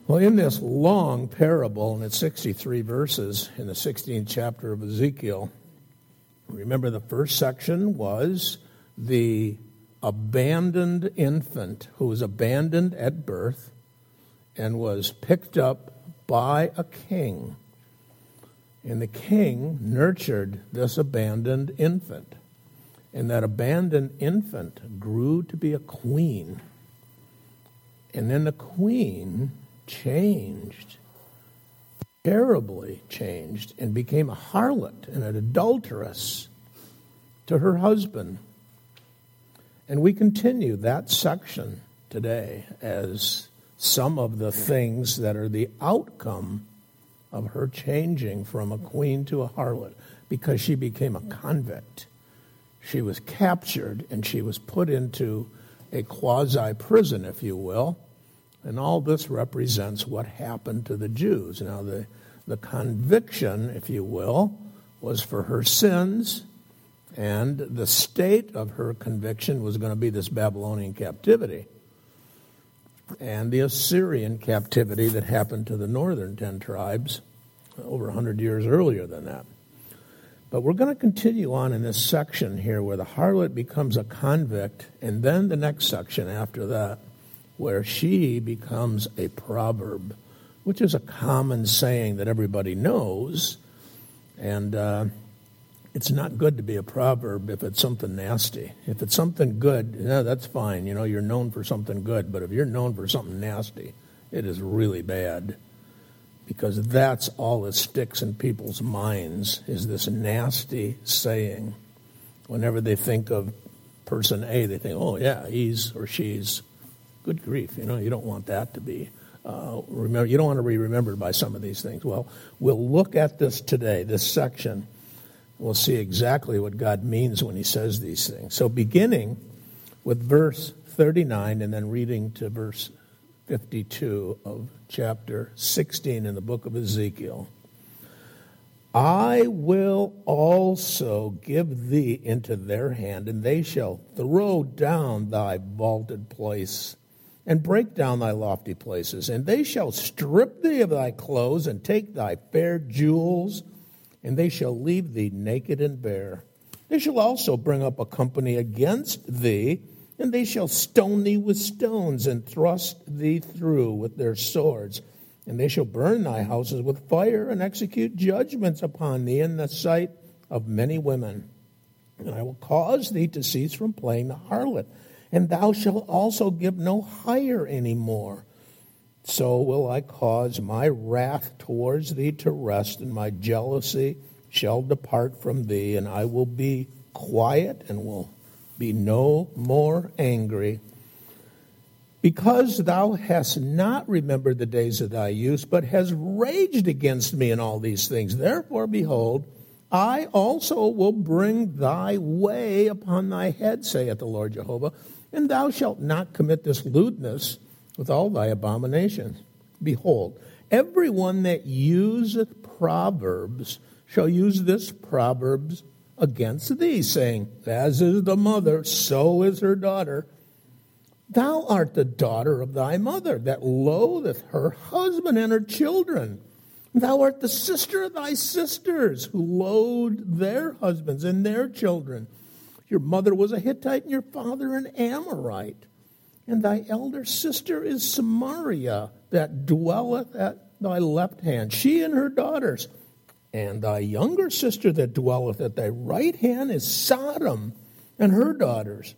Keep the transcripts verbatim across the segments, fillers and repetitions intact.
Well, in this long parable, and it's sixty-three verses in the sixteenth chapter of Ezekiel, remember the first section was the abandoned infant who was abandoned at birth and was picked up by a king. And the king nurtured this abandoned infant. And that abandoned infant grew to be a queen. And then the queen changed, terribly changed, and became a harlot and an adulteress to her husband. And we continue that section today as some of the things that are the outcome of her changing from a queen to a harlot, because she became a convict. She was captured and she was put into a quasi-prison, if you will. And all this represents what happened to the Jews. Now, the, the conviction, if you will, was for her sins, and the state of her conviction was going to be this Babylonian captivity and the Assyrian captivity that happened to the northern ten tribes over one hundred years earlier than that. But we're going to continue on in this section here where the harlot becomes a convict, and then the next section after that, where she becomes a proverb, which is a common saying that everybody knows. And uh, it's not good to be a proverb if it's something nasty. If it's something good, yeah, that's fine. You know, you're known for something good. But if you're known for something nasty, it is really bad. Because that's all that sticks in people's minds is this nasty saying. Whenever they think of person A, they think, oh, yeah, he's or she's. Good grief, you know, you don't want that to be, uh, remember, you don't want to be remembered by some of these things. Well, we'll look at this today, this section. We'll see exactly what God means when he says these things. So beginning with verse thirty-nine and then reading to verse fifty-two of chapter sixteen in the book of Ezekiel. I will also give thee into their hand, and they shall throw down thy vaulted place, and break down thy lofty places, and they shall strip thee of thy clothes, and take thy fair jewels, and they shall leave thee naked and bare. They shall also bring up a company against thee, and they shall stone thee with stones, and thrust thee through with their swords. And they shall burn thy houses with fire, and execute judgments upon thee in the sight of many women. And I will cause thee to cease from playing the harlot, and thou shalt also give no hire any more. So will I cause my wrath towards thee to rest, and my jealousy shall depart from thee, and I will be quiet and will be no more angry. Because thou hast not remembered the days of thy youth, but hast raged against me in all these things. Therefore, behold, I also will bring thy way upon thy head, saith the Lord Jehovah, and thou shalt not commit this lewdness with all thy abominations. Behold, everyone that useth proverbs shall use this proverbs against thee, saying, as is the mother, so is her daughter. Thou art the daughter of thy mother, that loatheth her husband and her children. Thou art the sister of thy sisters, who loathe their husbands and their children. Your mother was a Hittite, and your father an Amorite. And thy elder sister is Samaria, that dwelleth at thy left hand, she and her daughters. And thy younger sister that dwelleth at thy right hand is Sodom, and her daughters.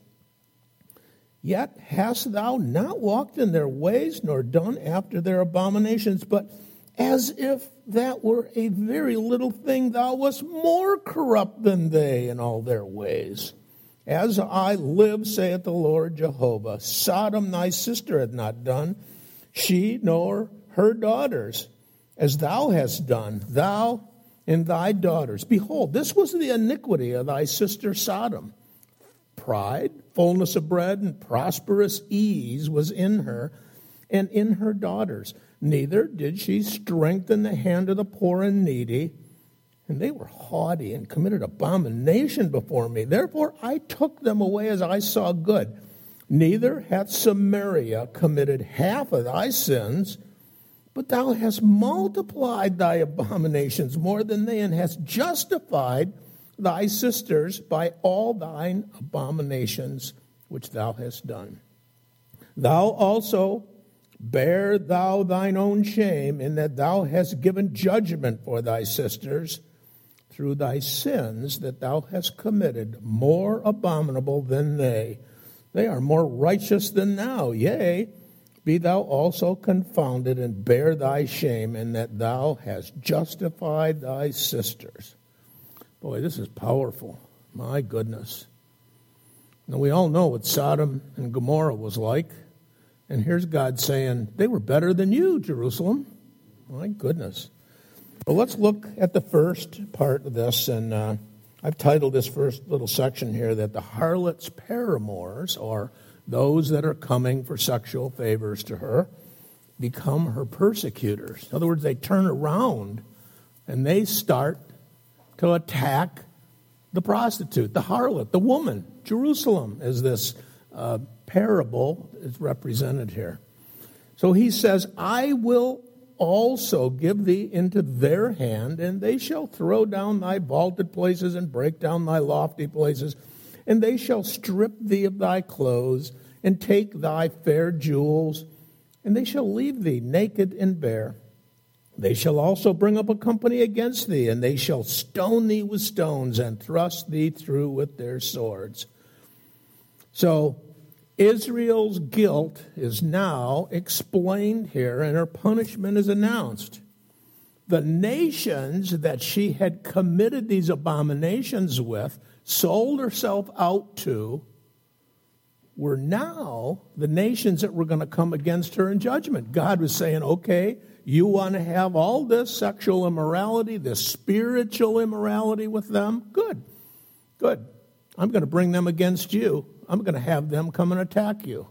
Yet hast thou not walked in their ways, nor done after their abominations, but as if that were a very little thing, thou wast more corrupt than they in all their ways. As I live, saith the Lord Jehovah, Sodom thy sister hath not done, she nor her daughters, as thou hast done, thou and thy daughters. Behold, this was the iniquity of thy sister Sodom. Pride, fullness of bread, and prosperous ease was in her and in her daughters. Neither did she strengthen the hand of the poor and needy, and they were haughty and committed abomination before me. Therefore I took them away as I saw good. Neither hath Samaria committed half of thy sins, But thou hast multiplied thy abominations more than they, and hast justified thy sisters by all thine abominations which thou hast done. Thou also bear thou thine own shame, in that thou hast given judgment for thy sisters through thy sins that thou hast committed, more abominable than they. They are more righteous than thou. Yea, be thou also confounded, and bear thy shame, in that thou hast justified thy sisters. Boy, this is powerful. My goodness. Now, we all know what Sodom and Gomorrah was like. And here's God saying, they were better than you, Jerusalem. My goodness. Well, let's look at the first part of this. And uh, I've titled this first little section here that the harlot's paramours, or those that are coming for sexual favors to her, become her persecutors. In other words, they turn around and they start to attack the prostitute, the harlot, the woman, Jerusalem, as this uh, parable is represented here. So he says, I will also give thee into their hand, and they shall throw down thy vaulted places and break down thy lofty places, and they shall strip thee of thy clothes, and take thy fair jewels, and they shall leave thee naked and bare. They shall also bring up a company against thee, and they shall stone thee with stones, and thrust thee through with their swords. So Israel's guilt is now explained here, and her punishment is announced. The nations that she had committed these abominations with, sold herself out to, were now the nations that were going to come against her in judgment. God was saying, okay, you want to have all this sexual immorality, this spiritual immorality with them? Good, good. I'm going to bring them against you. I'm going to have them come and attack you.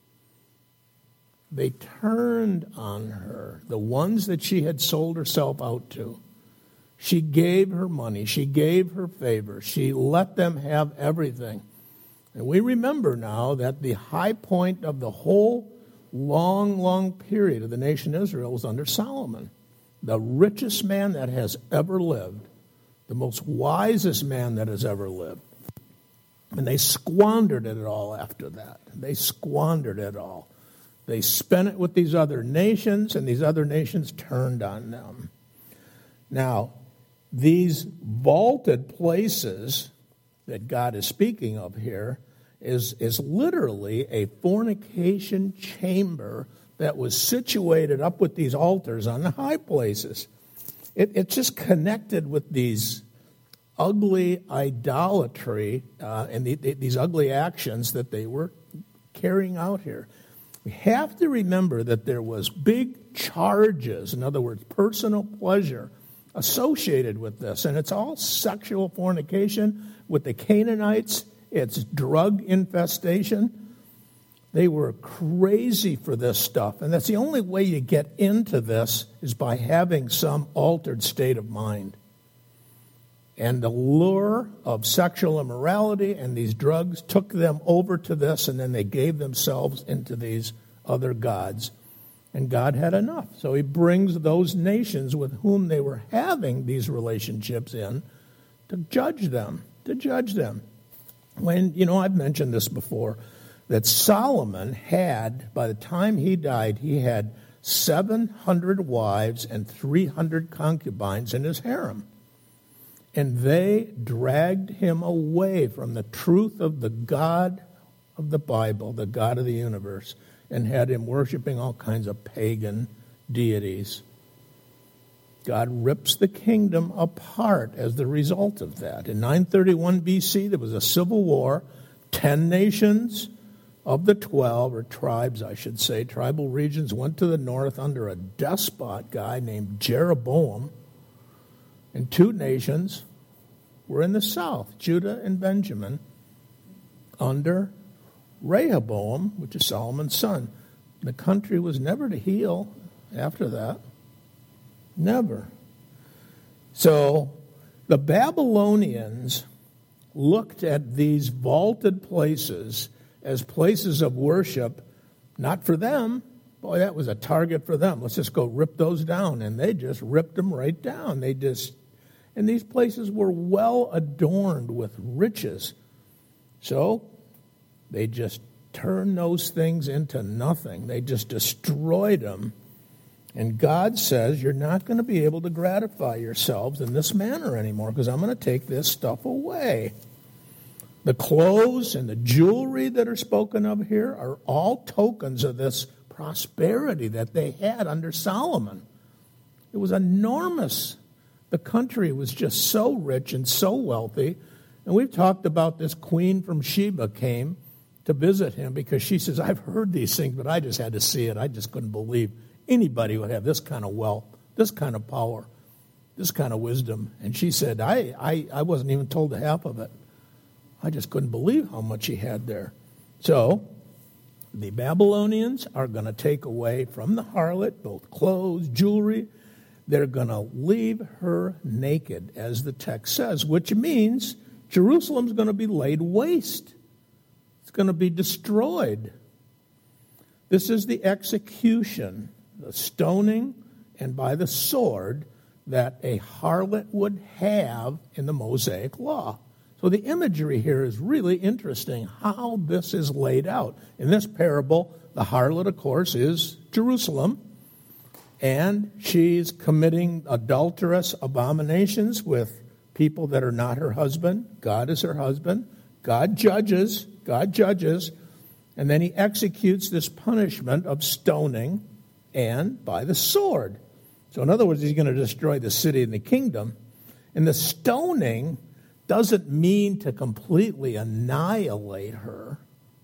They turned on her, the ones that she had sold herself out to. She gave her money. She gave her favor. She let them have everything. And we remember now that the high point of the whole long, long period of the nation Israel was under Solomon, the richest man that has ever lived, the most wisest man that has ever lived. And they squandered it all after that. They squandered it all. They spent it with these other nations, and these other nations turned on them. Now, these vaulted places that God is speaking of here is, is literally a fornication chamber that was situated up with these altars on the high places. It, it's just connected with these ugly idolatry uh, and the, the, these ugly actions that they were carrying out here. We have to remember that there was big charges, in other words, personal pleasure, associated with this. And it's all sexual fornication. With the Canaanites, it's drug infestation. They were crazy for this stuff. And that's the only way you get into this is by having some altered state of mind. And the lure of sexual immorality and these drugs took them over to this, and then they gave themselves into these other gods. And God had enough. So he brings those nations with whom they were having these relationships in to judge them, to judge them. When, you know, I've mentioned this before, that Solomon had, by the time he died, he had seven hundred wives and three hundred concubines in his harem. And they dragged him away from the truth of the God of the Bible, the God of the universe, and had him worshiping all kinds of pagan deities. God rips the kingdom apart as the result of that. In nine thirty-one B C, there was a civil war. Ten nations of the twelve, or tribes, I should say, tribal regions, went to the north under a despot guy named Jeroboam. And two nations were in the south, Judah and Benjamin, under Rehoboam, which is Solomon's son. The country was never to heal after that. Never. So the Babylonians looked at these vaulted places as places of worship, not for them, boy, that was a target for them. Let's just go rip those down. And they just ripped them right down. They just, and these places were well adorned with riches. So they just turned those things into nothing. They just destroyed them. And God says, you're not going to be able to gratify yourselves in this manner anymore because I'm going to take this stuff away. The clothes and the jewelry that are spoken of here are all tokens of this prosperity that they had under Solomon. It was enormous. The country was just so rich and so wealthy. And we've talked about this queen from Sheba came to visit him because she says, I've heard these things, but I just had to see it. I just couldn't believe anybody would have this kind of wealth, this kind of power, this kind of wisdom. And she said, I, I, I wasn't even told the half of it. I just couldn't believe how much he had there. So the Babylonians are going to take away from the harlot both clothes, jewelry. They're going to leave her naked, as the text says, which means Jerusalem's going to be laid waste. It's going to be destroyed. This is the execution, the stoning, and by the sword that a harlot would have in the Mosaic law. So the imagery here is really interesting, how this is laid out. In this parable, the harlot, of course, is Jerusalem, and she's committing adulterous abominations with people that are not her husband. God is her husband. God judges. God judges. And then he executes this punishment of stoning and by the sword. So in other words, he's going to destroy the city and the kingdom. And the stoning doesn't mean to completely annihilate her,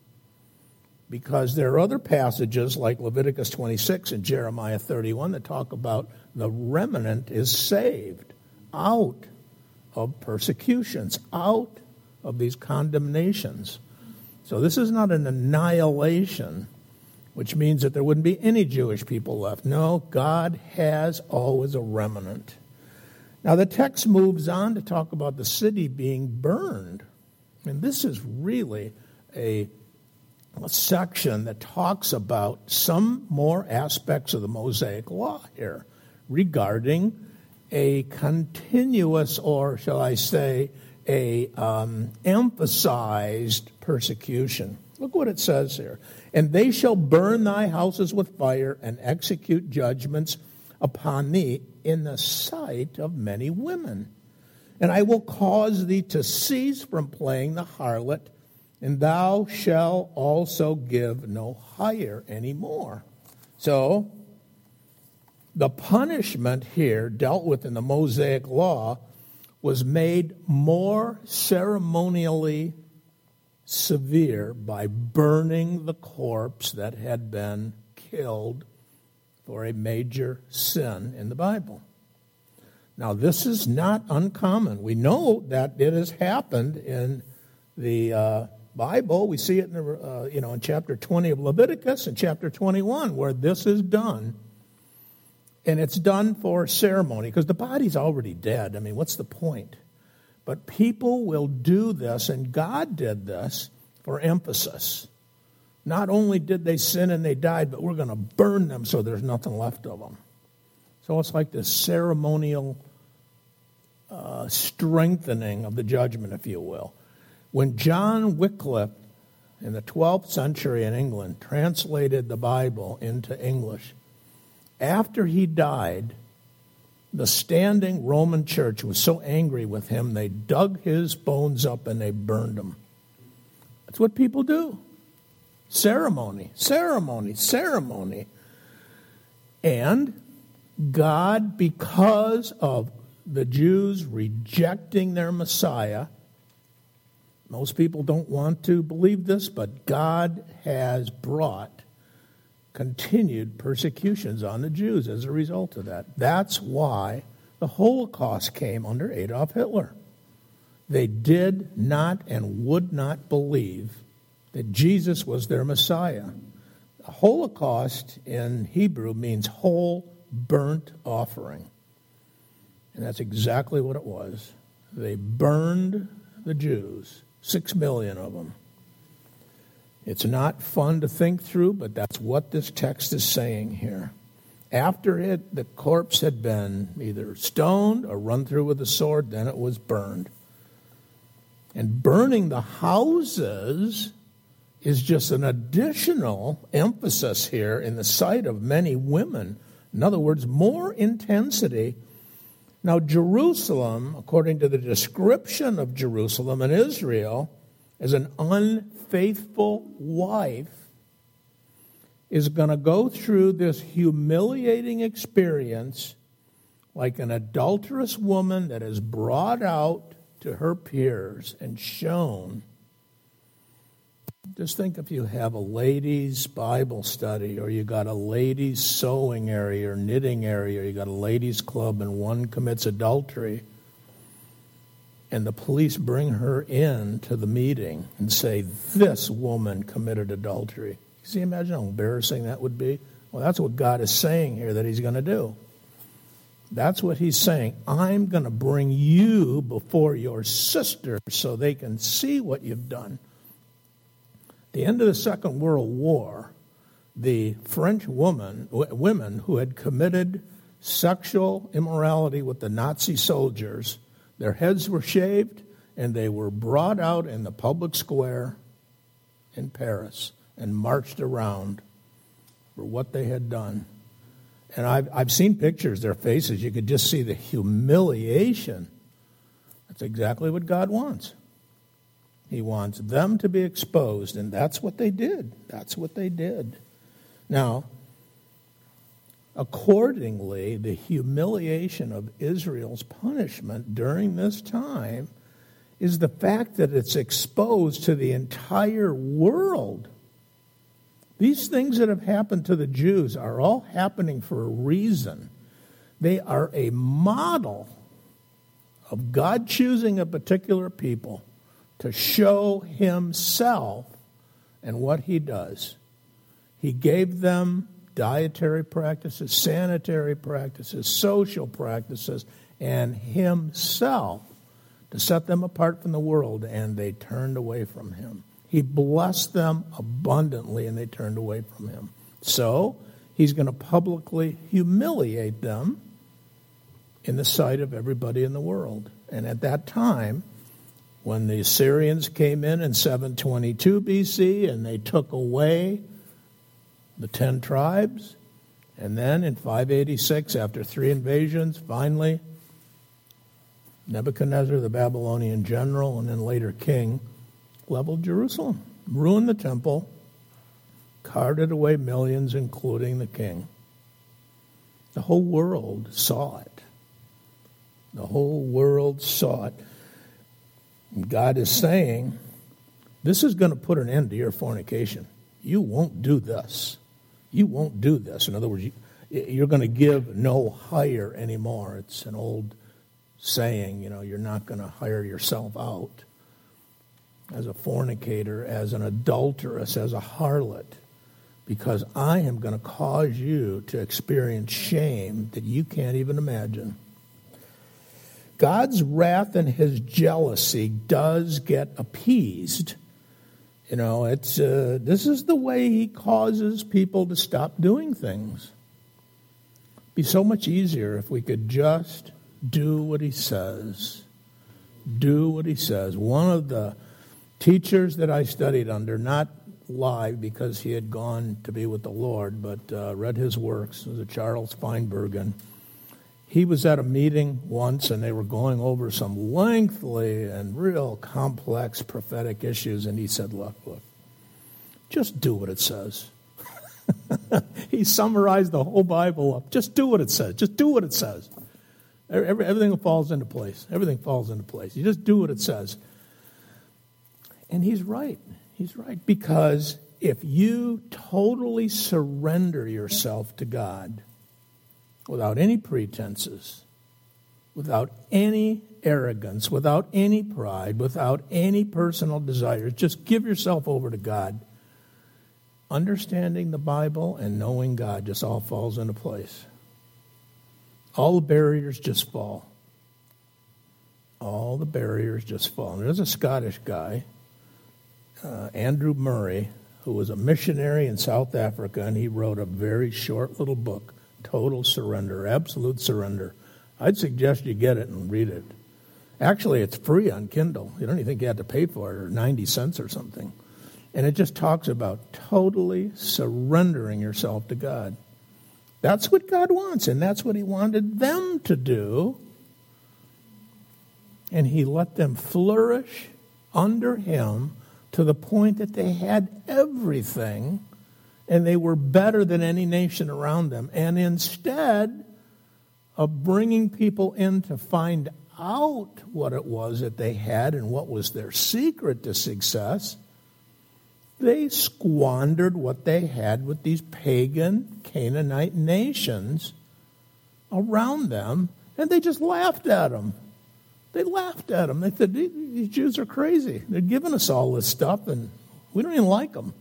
because there are other passages like Leviticus twenty-six and Jeremiah thirty-one that talk about the remnant is saved out of persecutions, out of these condemnations. So this is not an annihilation, which means that there wouldn't be any Jewish people left. No, God has always a remnant. Now the text moves on to talk about the city being burned. And this is really a, a section that talks about some more aspects of the Mosaic law here regarding a continuous, or shall I say, a um, emphasized persecution. Look what it says here. And they shall burn thy houses with fire and execute judgments upon thee in the sight of many women. And I will cause thee to cease from playing the harlot, and thou shalt also give no hire anymore. So, the punishment here dealt with in the Mosaic law was made more ceremonially severe by burning the corpse that had been killed for a major sin in the Bible. Now, this is not uncommon. We know that it has happened in the uh, Bible. We see it in, the, uh, you know, in chapter twenty of Leviticus and chapter twenty-one, where this is done. And it's done for ceremony, because the body's already dead. I mean, what's the point? But people will do this, and God did this for emphasis. Not only did they sin and they died, but we're going to burn them so there's nothing left of them. So it's like this ceremonial uh, strengthening of the judgment, if you will. When John Wycliffe, in the twelfth century in England, translated the Bible into English, after he died, the standing Roman church was so angry with him, they dug his bones up and they burned them. That's what people do. Ceremony, ceremony, ceremony. And God, because of the Jews rejecting their Messiah, most people don't want to believe this, but God has brought continued persecutions on the Jews as a result of that. That's why the Holocaust came under Adolf Hitler. They did not and would not believe that Jesus was their Messiah. The Holocaust in Hebrew means whole burnt offering. And that's exactly what it was. They burned the Jews, six million of them. It's not fun to think through, but that's what this text is saying here. After it, the corpse had been either stoned or run through with a sword, then it was burned. And burning the houses is just an additional emphasis here in the sight of many women. In other words, more intensity. Now, Jerusalem, according to the description of Jerusalem in Israel, as an unfaithful wife, is going to go through this humiliating experience like an adulterous woman that is brought out to her peers and shown. Just think if you have a ladies' Bible study, or you got a ladies' sewing area or knitting area, or you got a ladies' club and one commits adultery, and the police bring her in to the meeting and say, this woman committed adultery. Can you imagine how embarrassing that would be? Well, that's what God is saying here that he's going to do. That's what he's saying. I'm going to bring you before your sisters so they can see what you've done. At the end of the Second World War, the French woman, w- women who had committed sexual immorality with the Nazi soldiers, their heads were shaved and they were brought out in the public square in Paris and marched around for what they had done. And I've, I've seen pictures, their faces, you could just see the humiliation. That's exactly what God wants. He wants them to be exposed, and that's what they did. That's what they did. Now, accordingly, the humiliation of Israel's punishment during this time is the fact that it's exposed to the entire world. These things that have happened to the Jews are all happening for a reason. They are a model of God choosing a particular people to show himself and what he does. He gave them dietary practices, sanitary practices, social practices, and himself to set them apart from the world, and they turned away from him. He blessed them abundantly, and they turned away from him. So he's going to publicly humiliate them in the sight of everybody in the world. And at that time, when the Assyrians came in in seven twenty-two B C and they took away the ten tribes, and then in five eighty-six, after three invasions, finally, Nebuchadnezzar, the Babylonian general, and then later king, leveled Jerusalem, ruined the temple, carted away millions, including the king. The whole world saw it. The whole world saw it. And God is saying, this is going to put an end to your fornication. You won't do this. You won't do this. In other words, you, you're going to give no hire anymore. It's an old saying, you know, you're not going to hire yourself out as a fornicator, as an adulteress, as a harlot, because I am going to cause you to experience shame that you can't even imagine. God's wrath and his jealousy does get appeased. You know, it's uh, this is the way he causes people to stop doing things. It'd be so much easier if we could just do what he says. Do what he says. One of the teachers that I studied under, not live because he had gone to be with the Lord, but uh, read his works, was a Charles Feinbergen. He was at a meeting once, and they were going over some lengthy and real complex prophetic issues, and he said, look, look, just do what it says. He summarized the whole Bible up. Just do what it says. Just do what it says. Every, everything falls into place. Everything falls into place. You just do what it says. And he's right. He's right. Because if you totally surrender yourself to God, without any pretenses, without any arrogance, without any pride, without any personal desires, just give yourself over to God. Understanding the Bible and knowing God just all falls into place. All the barriers just fall. All the barriers just fall. And there's a Scottish guy, uh, Andrew Murray, who was a missionary in South Africa, and he wrote a very short little book, Total Surrender, Absolute Surrender. I'd suggest you get it and read it. Actually, it's free on Kindle. You don't even think you have to pay for it, or ninety cents or something. And it just talks about totally surrendering yourself to God. That's what God wants, and that's what he wanted them to do. And he let them flourish under him to the point that they had everything, and they were better than any nation around them. And instead of bringing people in to find out what it was that they had and what was their secret to success, they squandered what they had with these pagan Canaanite nations around them, and they just laughed at them. They laughed at them. They said, these Jews are crazy. They're giving us all this stuff, and we don't even like them.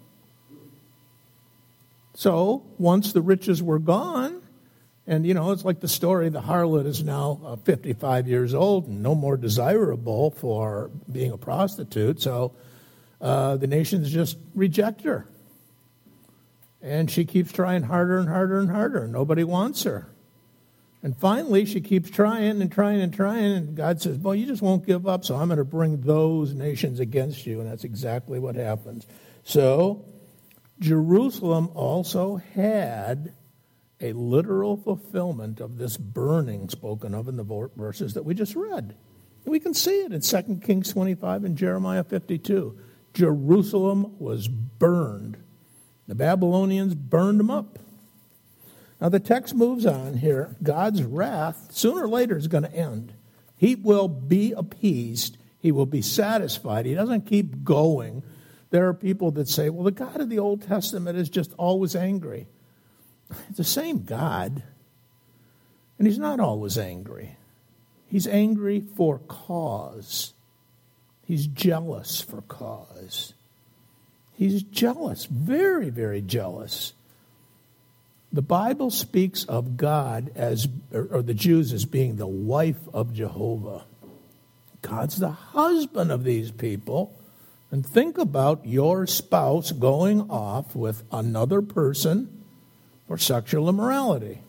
So once the riches were gone, and, you know, it's like the story, the harlot is now uh, fifty-five years old and no more desirable for being a prostitute, so uh, the nations just reject her. And she keeps trying harder and harder and harder. Nobody wants her. And finally, she keeps trying and trying and trying, and God says, well, you just won't give up, so I'm going to bring those nations against you, and that's exactly what happens. So Jerusalem also had a literal fulfillment of this burning spoken of in the verses that we just read. We can see it in Second Kings twenty-five and Jeremiah fifty-two. Jerusalem was burned. The Babylonians burned them up. Now the text moves on here. God's wrath, sooner or later, is going to end. He will be appeased. He will be satisfied. He doesn't keep going. There are people that say, well, the God of the Old Testament is just always angry. It's the same God, and he's not always angry. He's angry for cause. He's jealous for cause. He's jealous, very, very jealous. The Bible speaks of God as, or the Jews as being the wife of Jehovah. God's the husband of these people. And think about your spouse going off with another person for sexual immorality.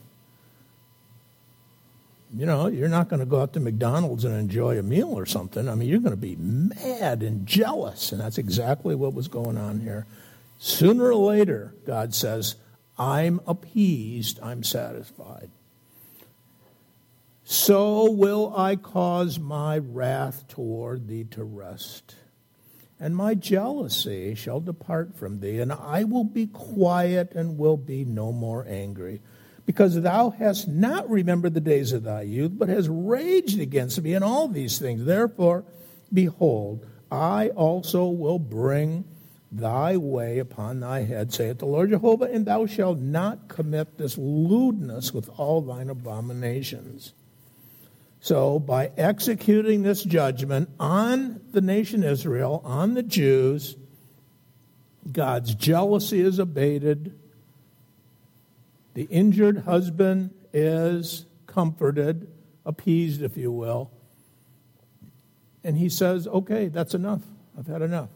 You know, you're not going to go out to McDonald's and enjoy a meal or something. I mean, you're going to be mad and jealous, and that's exactly what was going on here. Sooner or later, God says, I'm appeased, I'm satisfied. So will I cause my wrath toward thee to rest, and my jealousy shall depart from thee, and I will be quiet and will be no more angry. Because thou hast not remembered the days of thy youth, but hast raged against me in all these things. Therefore, behold, I also will bring thy way upon thy head, saith the Lord Jehovah, and thou shalt not commit this lewdness with all thine abominations. So, by executing this judgment on the nation Israel, on the Jews, God's jealousy is abated. The injured husband is comforted, appeased, if you will. And he says, okay, that's enough. I've had enough.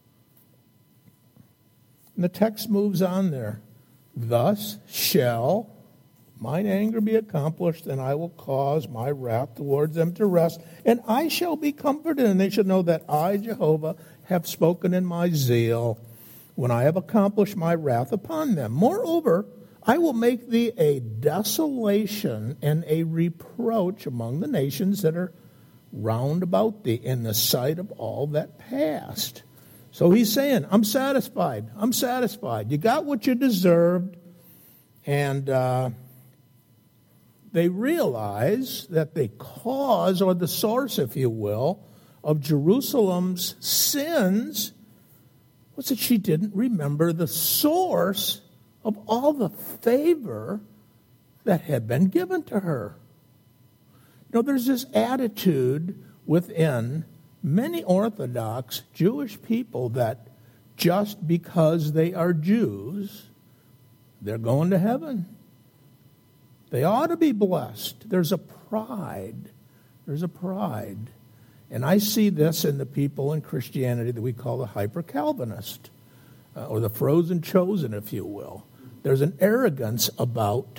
And the text moves on there. Thus shall mine anger be accomplished, and I will cause my wrath towards them to rest, and I shall be comforted, and they shall know that I, Jehovah, have spoken in my zeal, when I have accomplished my wrath upon them. Moreover, I will make thee a desolation and a reproach among the nations that are round about thee in the sight of all that passed. So he's saying, I'm satisfied. I'm satisfied. You got what you deserved. And uh, they realize that the cause, or the source, if you will, of Jerusalem's sins was that she didn't remember the source of all the favor that had been given to her. You know, there's this attitude within many Orthodox Jewish people that just because they are Jews, they're going to heaven. They ought to be blessed. There's a pride. There's a pride. And I see this in the people in Christianity that we call the hyper-Calvinist. uh, or the frozen chosen, if you will. There's an arrogance about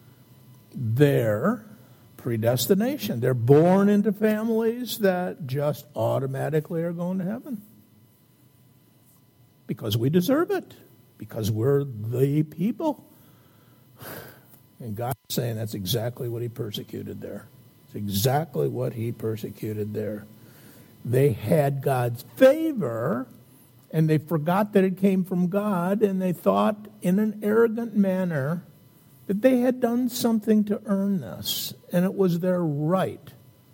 their predestination. They're born into families that just automatically are going to heaven because we deserve it, because we're the people. And God's saying that's exactly what he persecuted there. It's exactly what he persecuted there. They had God's favor, and they forgot that it came from God, and they thought in an arrogant manner that they had done something to earn this, and it was their right.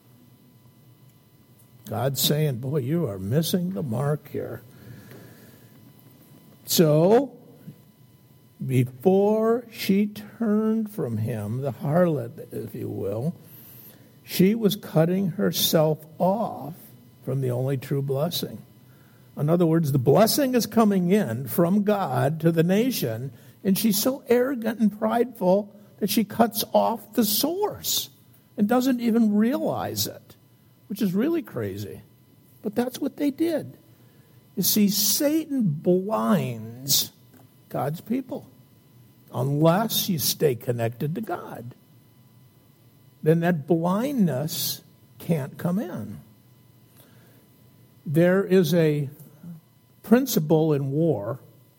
God's saying, boy, you are missing the mark here. So, before she turned from him, the harlot, if you will, she was cutting herself off from the only true blessing. In other words, the blessing is coming in from God to the nation, and she's so arrogant and prideful that she cuts off the source and doesn't even realize it, which is really crazy. But that's what they did. You see, Satan blinds God's people unless you stay connected to God. Then that blindness can't come in. There is a principle in war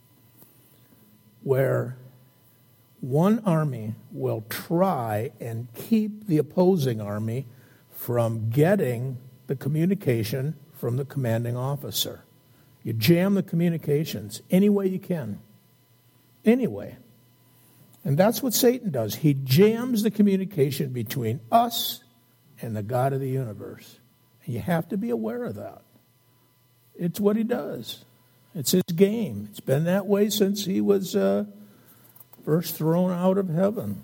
where one army will try and keep the opposing army from getting the communication from the commanding officer. You jam the communications any way you can. Any way. And that's what Satan does. He jams the communication between us and the God of the universe. And you have to be aware of that. It's what he does. It's his game. It's been that way since he was uh, first thrown out of heaven.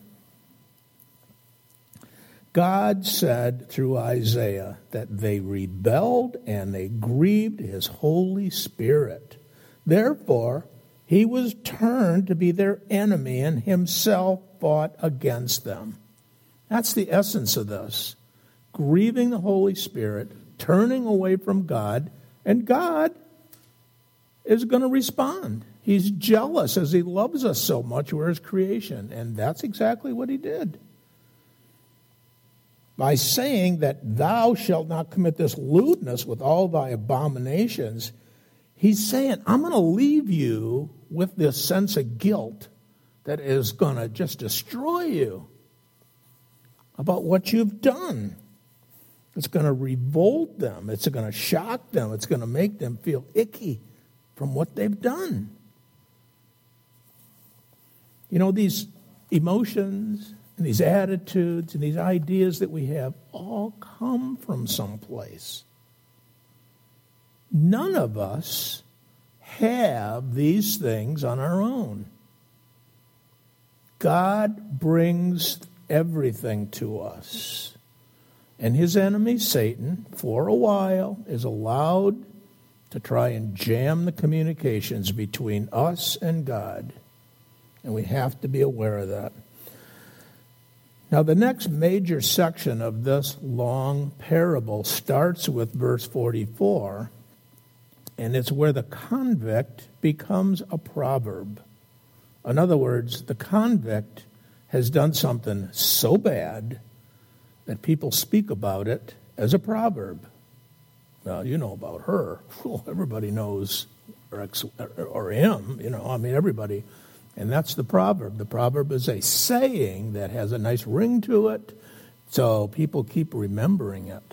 God said through Isaiah that they rebelled and they grieved his Holy Spirit. Therefore, he was turned to be their enemy and himself fought against them. That's the essence of this. Grieving the Holy Spirit, turning away from God, and God is going to respond. He's jealous as he loves us so much. We're his creation. And that's exactly what he did. By saying that thou shalt not commit this lewdness with all thy abominations, he's saying, I'm going to leave you with this sense of guilt that is going to just destroy you about what you've done. It's going to revolt them. It's going to shock them. It's going to make them feel icky from what they've done. You know, these emotions and these attitudes and these ideas that we have all come from someplace. None of us have these things on our own. God brings everything to us. And his enemy, Satan, for a while, is allowed to try and jam the communications between us and God. And we have to be aware of that. Now, the next major section of this long parable starts with verse forty-four, and it's where the convict becomes a proverb. In other words, the convict has done something so bad that people speak about it as a proverb. Well, you know about her. Well, everybody knows, or, ex, or him, you know, I mean, everybody. And that's the proverb. The proverb is a saying that has a nice ring to it, so people keep remembering it.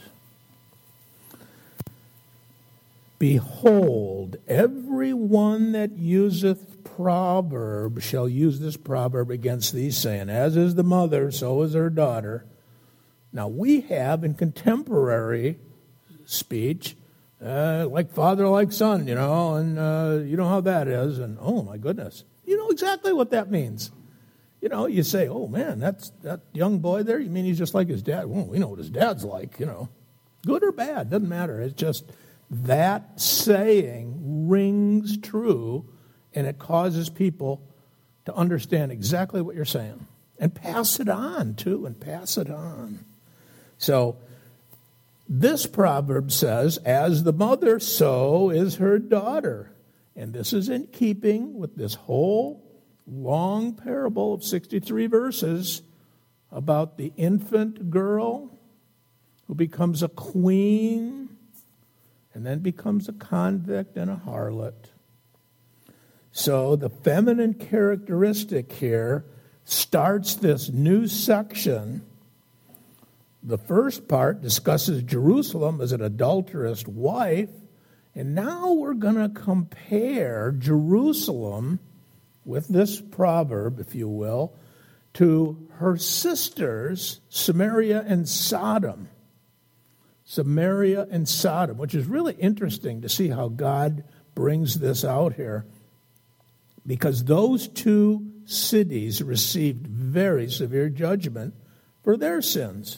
Behold, everyone that useth proverb shall use this proverb against thee, saying, as is the mother, so is her daughter. Now, we have in contemporary speech, uh, like father, like son, you know, and uh, you know how that is, and oh my goodness. You know exactly what that means. You know, you say, oh man, that's that young boy there, you mean he's just like his dad? Well, we know what his dad's like, you know. Good or bad, doesn't matter. It's just that saying rings true, and it causes people to understand exactly what you're saying. And pass it on, too, and pass it on. So, this proverb says, as the mother, so is her daughter. And this is in keeping with this whole long parable of sixty-three verses about the infant girl who becomes a queen and then becomes a convict and a harlot. So the feminine characteristic here starts this new section. The first part discusses Jerusalem as an adulterous wife, and now we're going to compare Jerusalem with this proverb, if you will, to her sisters, Samaria and Sodom. Samaria and Sodom, which is really interesting to see how God brings this out here, because those two cities received very severe judgment for their sins.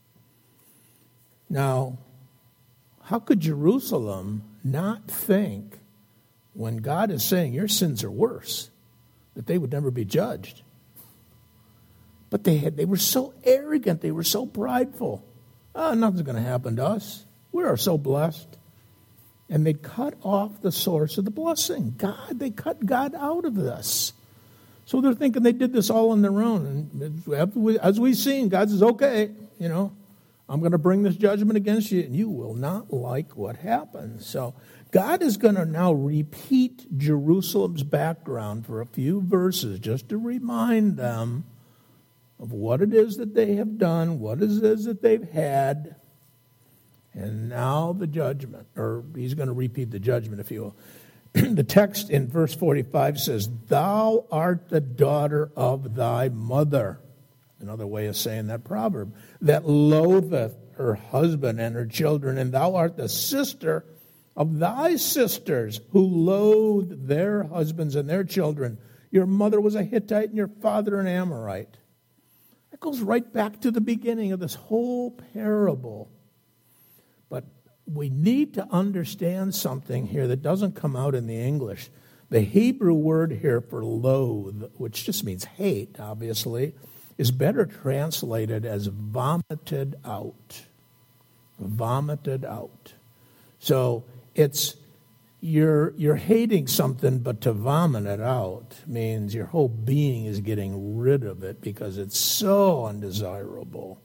Now, how could Jerusalem not think, when God is saying your sins are worse, that they would never be judged? But they had, they were so arrogant, they were so prideful. Oh, nothing's going to happen to us. We are so blessed. And they cut off the source of the blessing. God, they cut God out of this. So they're thinking they did this all on their own. And as we've seen, God says, okay, you know, I'm going to bring this judgment against you, and you will not like what happens. So God is going to now repeat Jerusalem's background for a few verses just to remind them of what it is that they have done, what it is that they've had, and now the judgment, or he's going to repeat the judgment, if you will. The text in verse forty-five says, "Thou art the daughter of thy mother." Another way of saying that proverb. "That loatheth her husband and her children, and thou art the sister of thy sisters, who loathe their husbands and their children. Your mother was a Hittite, and your father an Amorite." That goes right back to the beginning of this whole parable. But we need to understand something here that doesn't come out in the English. The Hebrew word here for loathe, which just means hate, obviously, is better translated as vomited out. Vomited out. So it's you're you're hating something, but to vomit it out means your whole being is getting rid of it because it's so undesirable.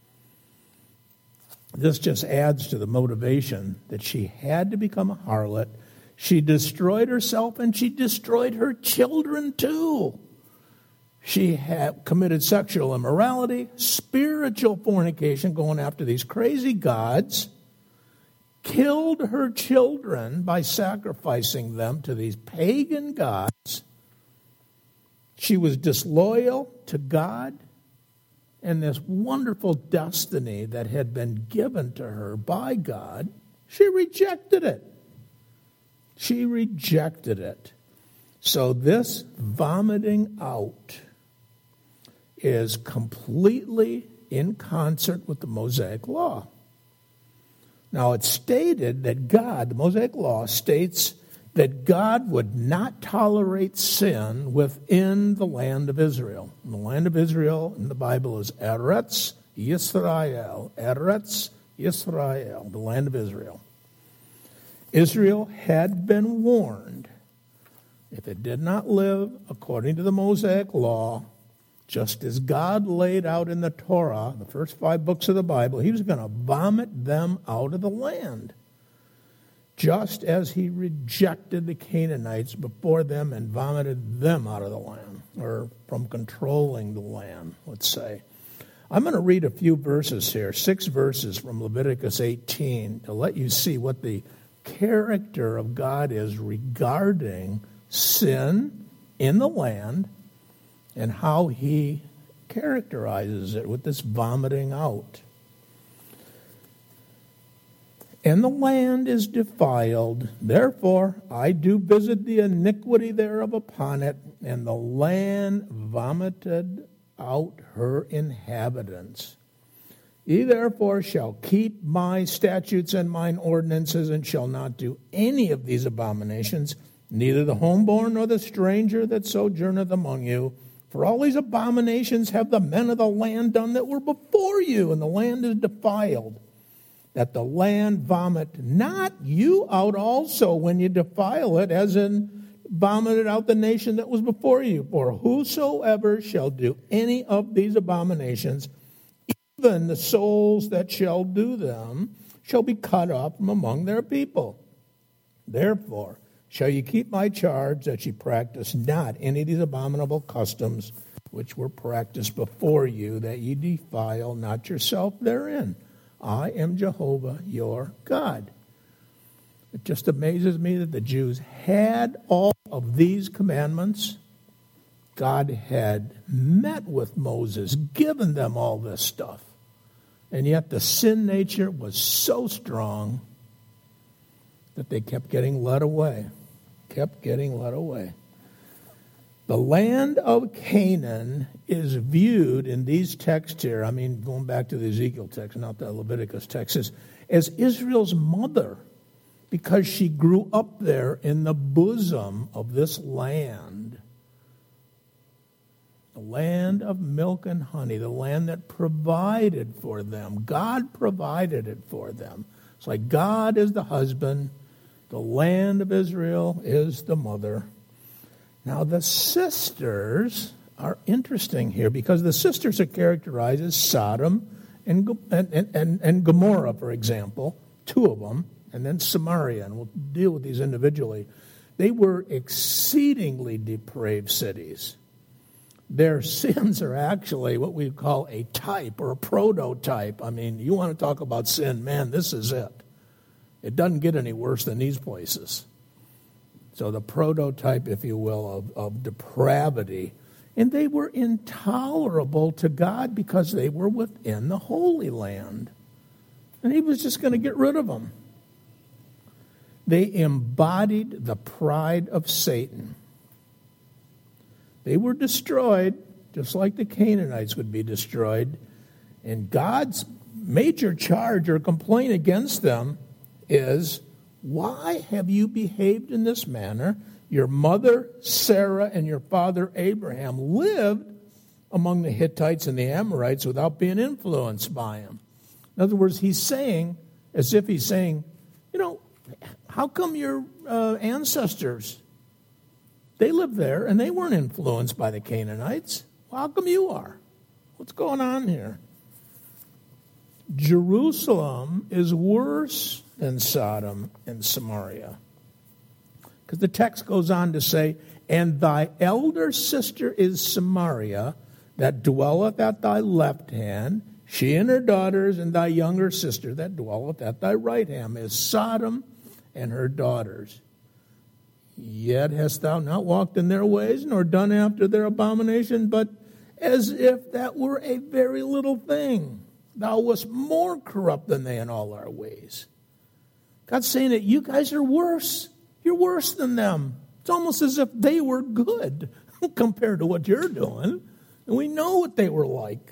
This just adds to the motivation that she had to become a harlot. She destroyed herself and she destroyed her children too. She had committed sexual immorality, spiritual fornication, going after these crazy gods, killed her children by sacrificing them to these pagan gods. She was disloyal to God and this wonderful destiny that had been given to her by God. She rejected it. She rejected it. So this vomiting out is completely in concert with the Mosaic Law. Now, it's stated that God, the Mosaic Law states that God would not tolerate sin within the land of Israel. And the land of Israel in the Bible is Eretz Yisrael. Eretz Yisrael, the land of Israel. Israel had been warned, if it did not live according to the Mosaic Law, just as God laid out in the Torah, the first five books of the Bible, he was going to vomit them out of the land. Just as he rejected the Canaanites before them and vomited them out of the land, or from controlling the land, let's say. I'm going to read a few verses here, six verses from Leviticus eighteen, to let you see what the character of God is regarding sin in the land and how he characterizes it with this vomiting out. "And the land is defiled, therefore I do visit the iniquity thereof upon it, and the land vomited out her inhabitants. Ye therefore shall keep my statutes and mine ordinances, and shall not do any of these abominations, neither the homeborn nor the stranger that sojourneth among you. For all these abominations have the men of the land done that were before you, and the land is defiled. that the land vomit not you out also when you defile it, as in vomited out the nation that was before you. For whosoever shall do any of these abominations, even the souls that shall do them, shall be cut off from among their people. Therefore shall ye keep my charge, that ye practice not any of these abominable customs which were practiced before you, that ye defile not yourself therein. I am Jehovah your God. It just amazes me that the Jews had all of these commandments. God had met with Moses, given them all this stuff. And yet the sin nature was so strong that they kept getting led away. Kept getting led away. The land of Canaan is viewed in these texts here, I mean, going back to the Ezekiel text, not the Leviticus text, as, as Israel's mother, because she grew up there in the bosom of this land. The land of milk and honey, the land that provided for them. God provided it for them. It's like God is the husband, the land of Israel is the mother. Now, the sisters are interesting here because the sisters are characterized as Sodom and, and, and, and Gomorrah, for example, two of them, and then Samaria, and we'll deal with these individually. They were exceedingly depraved cities. Their sins are actually what we call a type or a prototype. I mean, you want to talk about sin, man, this is it. It doesn't get any worse than these places. So the prototype, if you will, of, of depravity. And they were intolerable to God because they were within the Holy Land. And he was just going to get rid of them. They embodied the pride of Satan. They were destroyed, just like the Canaanites would be destroyed. And God's major charge or complaint against them is, why have you behaved in this manner? Your mother Sarah and your father Abraham lived among the Hittites and the Amorites without being influenced by them. In other words, he's saying, as if he's saying, you know, how come your uh, ancestors, they lived there and they weren't influenced by the Canaanites? Well, how come you are? What's going on here? Jerusalem is worse than Sodom and Samaria. Because the text goes on to say, and thy elder sister is Samaria, that dwelleth at thy left hand, she and her daughters, and thy younger sister that dwelleth at thy right hand is Sodom and her daughters. Yet hast thou not walked in their ways, nor done after their abomination, but as if that were a very little thing. Thou wast more corrupt than they in all our ways. God's saying that you guys are worse. You're worse than them. It's almost as if they were good compared to what you're doing. And we know what they were like.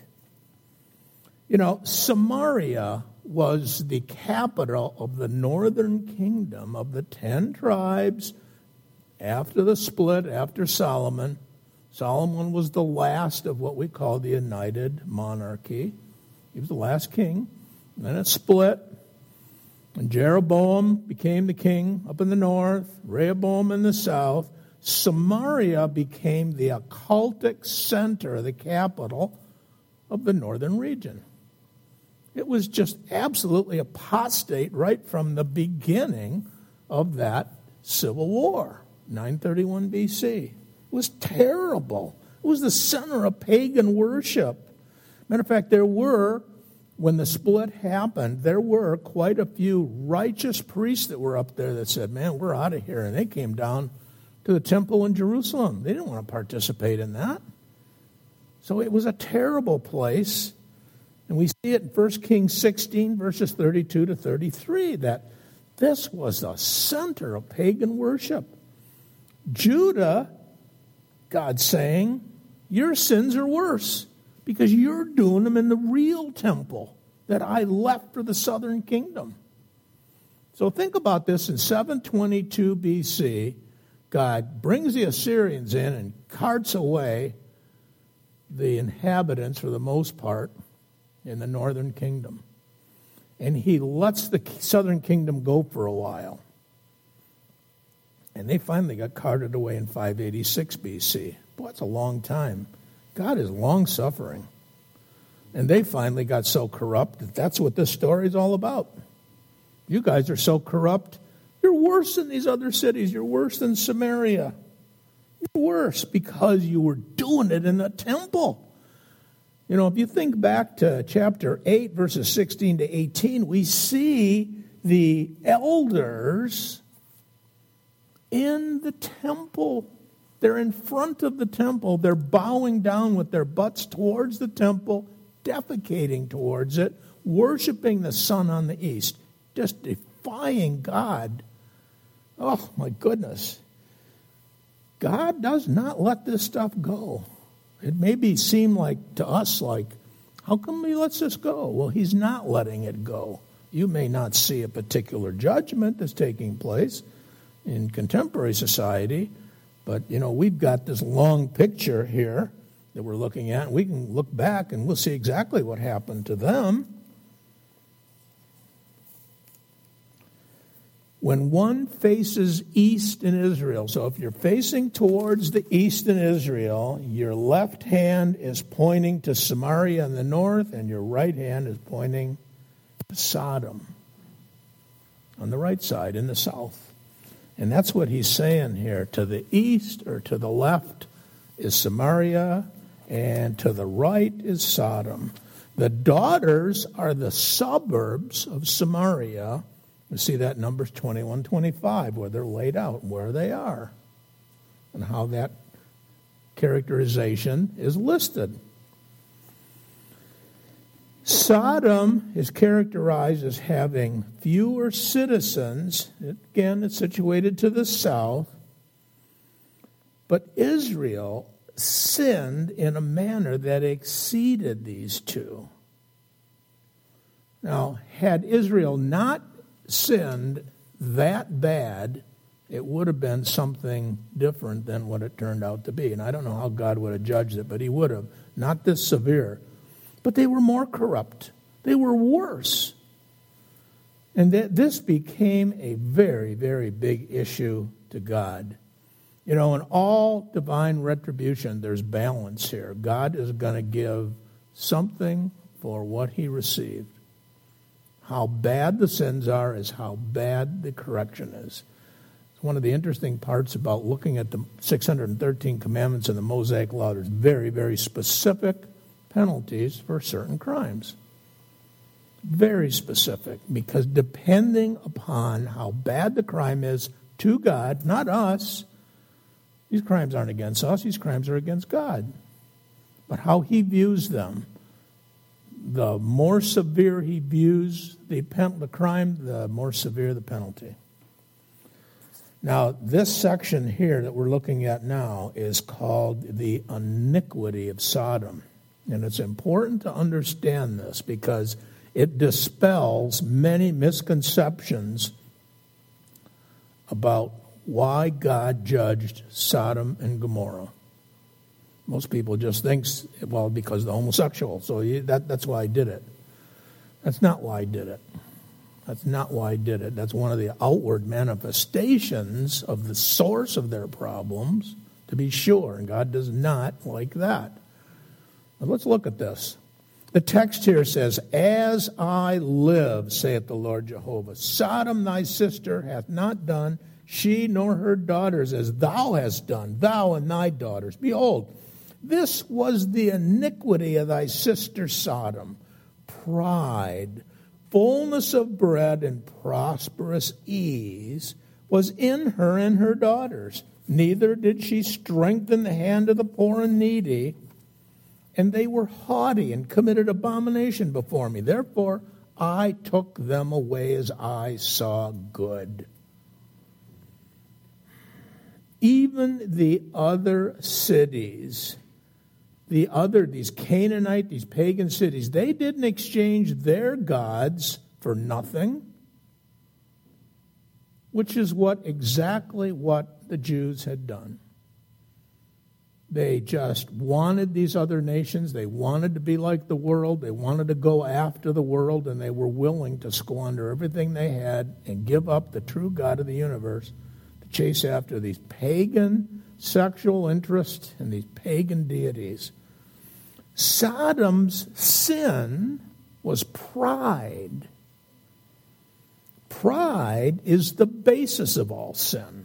You know, Samaria was the capital of the northern kingdom of the ten tribes after the split, after Solomon. Solomon was the last of what we call the united monarchy. He was the last king. And then it split. And Jeroboam became the king up in the north, Rehoboam in the south. Samaria became the occultic center, the capital of the northern region. It was just absolutely apostate right from the beginning of that civil war, nine thirty-one B C. It was terrible. It was the center of pagan worship. Matter of fact, there were, when the split happened, there were quite a few righteous priests that were up there that said, man, we're out of here. And they came down to the temple in Jerusalem. They didn't want to participate in that. So it was a terrible place. And we see it in First Kings sixteen, verses thirty-two to thirty-three, that this was the center of pagan worship. Judah, God's saying, your sins are worse because you're doing them in the real temple that I left for the southern kingdom. So think about this. In seven twenty-two B C, God brings the Assyrians in and carts away the inhabitants, for the most part, in the northern kingdom. and he lets the southern kingdom go for a while. And they finally got carted away in five eighty-six B C. Boy, that's a long time. God is long-suffering. And they finally got so corrupt that that's what this story is all about. You guys are so corrupt. You're worse than these other cities. You're worse than Samaria. You're worse because you were doing it in the temple. You know, if you think back to chapter eight, verses sixteen to eighteen, we see the elders in the temple. They're in front of the temple. They're bowing down with their butts towards the temple, defecating towards it, worshiping the sun on the east, just defying God. Oh, my goodness. God does not let this stuff go. It maybe seem like to us like, how come he lets this go? Well, he's not letting it go. You may not see a particular judgment that's taking place in contemporary society, but, you know, we've got this long picture here that we're looking at, and we can look back and we'll see exactly what happened to them. When one faces east in Israel, so if you're facing towards the east in Israel, your left hand is pointing to Samaria in the north, and your right hand is pointing to Sodom on the right side in the south. And that's what he's saying here. To the east or to the left is Samaria, and to the right is Sodom. The daughters are the suburbs of Samaria. You see that in Numbers twenty-one twenty-five, where they're laid out, where they are, and how that characterization is listed. Sodom is characterized as having fewer citizens. Again, it's situated to the south. But Israel sinned in a manner that exceeded these two. Now, had Israel not sinned that bad, it would have been something different than what it turned out to be. And I don't know how God would have judged it, but he would have. Not this severe. But they were more corrupt. They were worse. And that this became a very, very big issue to God. You know, in all divine retribution, there's balance here. God is going to give something for what he received. How bad the sins are is how bad the correction is. It's one of the interesting parts about looking at the six hundred thirteen commandments in the Mosaic Law. There's very, very specific penalties for certain crimes. Very specific, because depending upon how bad the crime is to God, not us, these crimes aren't against us, these crimes are against God. But how he views them, the more severe he views the, pen, the crime, the more severe the penalty. Now, this section here that we're looking at now is called the iniquity of Sodom. And it's important to understand this because it dispels many misconceptions about why God judged Sodom and Gomorrah. Most people just think, well, because they're homosexual, so that, that's why I did it. That's not why I did it. That's not why I did it. That's one of the outward manifestations of the source of their problems, to be sure, and God does not like that. But let's look at this. The text here says, "As I live, saith the Lord Jehovah, Sodom thy sister hath not done, she nor her daughters, as thou hast done, thou and thy daughters. Behold, this was the iniquity of thy sister Sodom, pride, fullness of bread, and prosperous ease was in her and her daughters. Neither did she strengthen the hand of the poor and needy, and they were haughty and committed abomination before me. Therefore I took them away as I saw good." Even the other cities, the other, these Canaanite, these pagan cities, they didn't exchange their gods for nothing, which is what exactly what the Jews had done. They just wanted these other nations. They wanted to be like the world. They wanted to go after the world, and they were willing to squander everything they had and give up the true God of the universe to chase after these pagan sexual interests and these pagan deities. Sodom's sin was pride. Pride is the basis of all sin.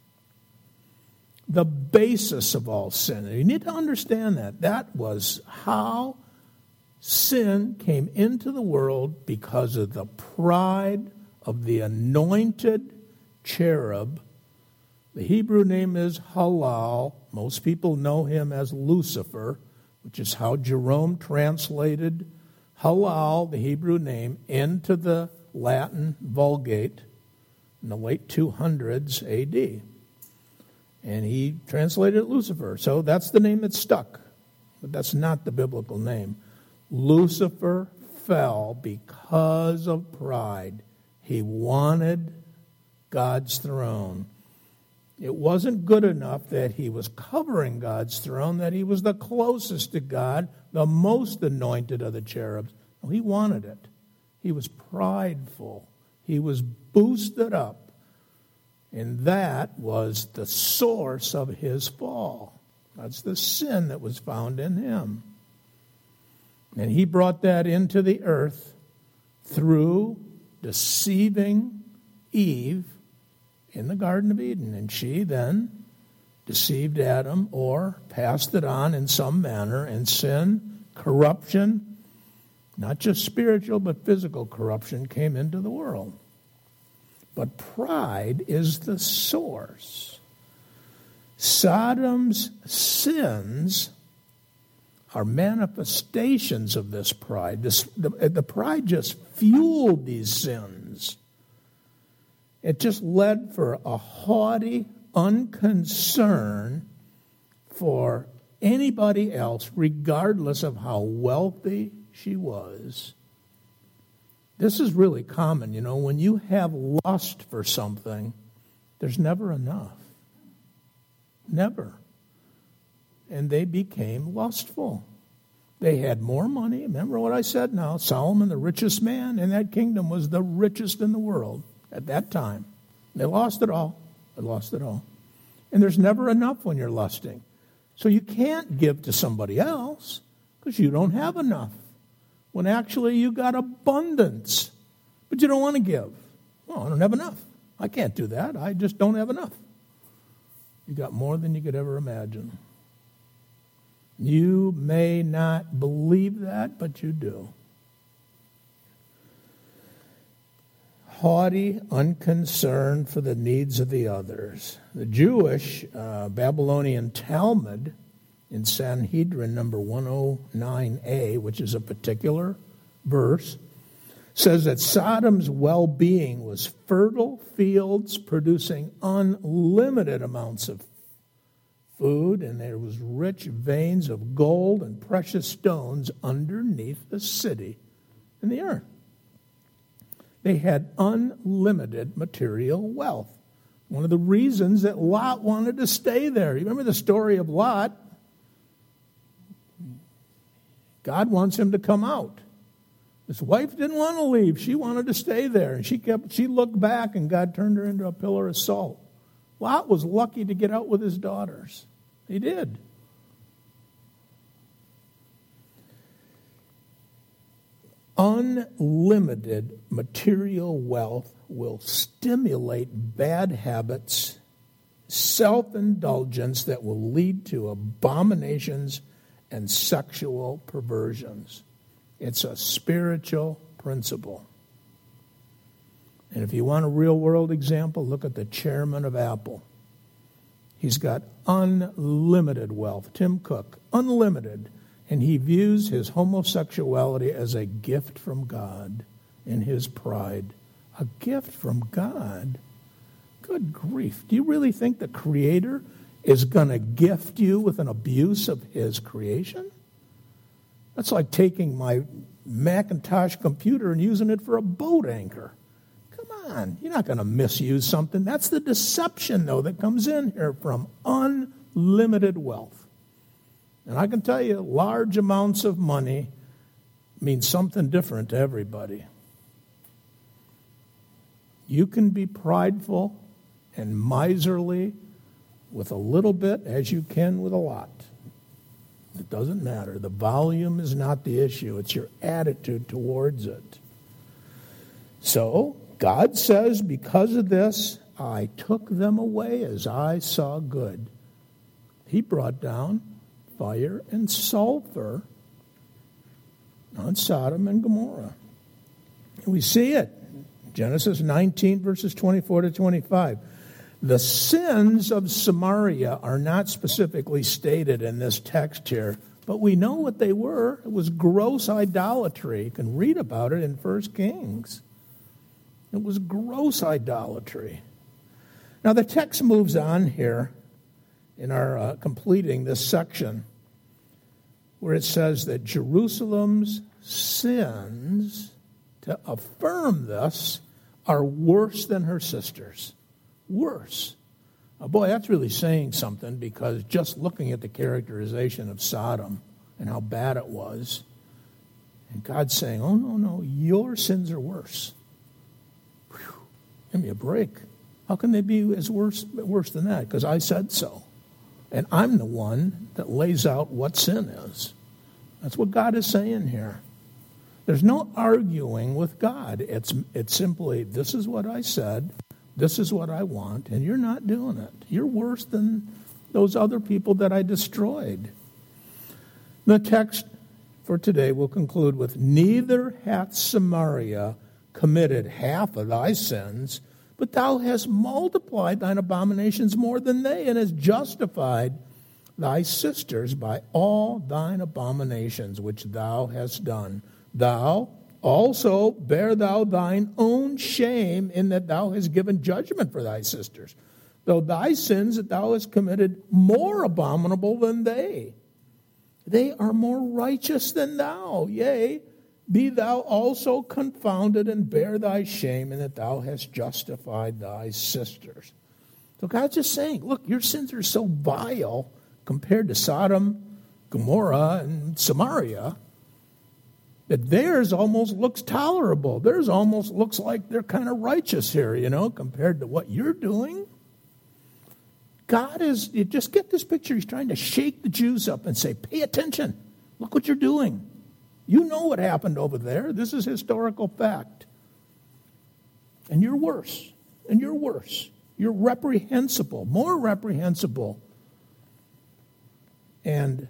The basis of all sin. And you need to understand that. That was how sin came into the world, because of the pride of the anointed cherub. The Hebrew name is Halal. Most people know him as Lucifer, which is how Jerome translated Halal, the Hebrew name, into the Latin Vulgate in the late two hundreds A D. And he translated it Lucifer. So that's the name that stuck. But that's not the biblical name. Lucifer fell because of pride. He wanted God's throne. It wasn't good enough that he was covering God's throne, that he was the closest to God, the most anointed of the cherubs. No, he wanted it. He was prideful. He was boosted up. And that was the source of his fall. That's the sin that was found in him. And he brought that into the earth through deceiving Eve in the Garden of Eden. And she then deceived Adam, or passed it on in some manner, and sin, corruption, not just spiritual but physical corruption, came into the world. But pride is the source. Sodom's sins are manifestations of this pride. This, the, the pride just fueled these sins. It just led for a haughty unconcern for anybody else, regardless of how wealthy she was. This is really common, you know, when you have lust for something, there's never enough. Never. And they became lustful. They had more money. Remember what I said now? Solomon, the richest man in that kingdom, was the richest in the world at that time. They lost it all. They lost it all. And there's never enough when you're lusting. So you can't give to somebody else because you don't have enough, when actually you got abundance, but you don't want to give. Well, I don't have enough. I can't do that. I just don't have enough. You got more than you could ever imagine. You may not believe that, but you do. Haughty, unconcerned for the needs of the others. The Jewish uh, Babylonian Talmud in Sanhedrin number one oh nine A, which is a particular verse, says that Sodom's well-being was fertile fields producing unlimited amounts of food, and there was rich veins of gold and precious stones underneath the city and the earth. They had unlimited material wealth. One of the reasons that Lot wanted to stay there. You remember the story of Lot? God wants him to come out. His wife didn't want to leave. She wanted to stay there. And she kept. She looked back, and God turned her into a pillar of salt. Lot was lucky to get out with his daughters. He did. Unlimited material wealth will stimulate bad habits, self-indulgence that will lead to abominations and sexual perversions. It's a spiritual principle. And if you want a real-world example, look at the chairman of Apple. He's got unlimited wealth. Tim Cook, unlimited. And he views his homosexuality as a gift from God in his pride. A gift from God? Good grief. Do you really think the Creator is going to gift you with an abuse of his creation? That's like taking my Macintosh computer and using it for a boat anchor. Come on, you're not going to misuse something. That's the deception, though, that comes in here from unlimited wealth. And I can tell you, large amounts of money mean something different to everybody. You can be prideful and miserly with a little bit as you can with a lot. It doesn't matter. The volume is not the issue. It's your attitude towards it. So, God says, because of this, I took them away as I saw good. He brought down fire and sulfur on Sodom and Gomorrah. We see it. Genesis nineteen, verses twenty-four to twenty-five. The sins of Samaria are not specifically stated in this text here, but we know what they were. It was gross idolatry. You can read about it in First Kings. It was gross idolatry. Now the text moves on here in our uh, completing this section where it says that Jerusalem's sins, to affirm this, are worse than her sisters. Worse. Oh, boy, that's really saying something, because just looking at the characterization of Sodom and how bad it was, and God's saying, oh, no, no, your sins are worse. Whew, give me a break. How can they be as worse, worse than that? Because I said so. And I'm the one that lays out what sin is. That's what God is saying here. There's no arguing with God. It's, it's simply, this is what I said. This is what I want, and you're not doing it. You're worse than those other people that I destroyed. The text for today will conclude with, neither hath Samaria committed half of thy sins, but thou hast multiplied thine abominations more than they, and hast justified thy sisters by all thine abominations which thou hast done. Thou also bear thou thine own shame in that thou hast given judgment for thy sisters, though thy sins that thou hast committed more abominable than they. They are more righteous than thou. Yea, be thou also confounded and bear thy shame in that thou hast justified thy sisters. So God's just saying, look, your sins are so vile compared to Sodom, Gomorrah, and Samaria, that theirs almost looks tolerable. Theirs almost looks like they're kind of righteous here, you know, compared to what you're doing. God is, you just get this picture. He's trying to shake the Jews up and say, pay attention. Look what you're doing. You know what happened over there. This is historical fact. And you're worse. And you're worse. You're reprehensible, more reprehensible. And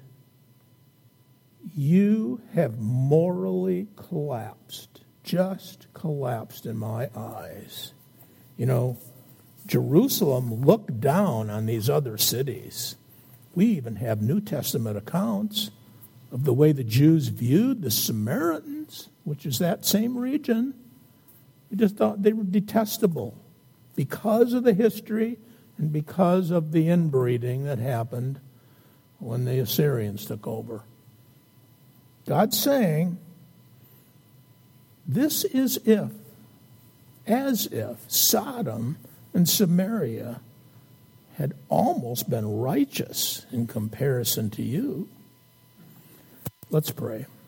you have morally collapsed, just collapsed in my eyes. You know, Jerusalem looked down on these other cities. We even have New Testament accounts of the way the Jews viewed the Samaritans, which is that same region. We just thought they were detestable because of the history and because of the inbreeding that happened when the Assyrians took over. God's saying, this is if, as if Sodom and Samaria had almost been righteous in comparison to you. Let's pray.